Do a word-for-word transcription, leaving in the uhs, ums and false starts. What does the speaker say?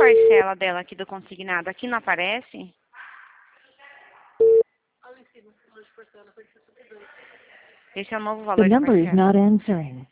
parcela dela aqui do consignado? Aqui não aparece? Esse é o novo The valor de number is parcela. not answering.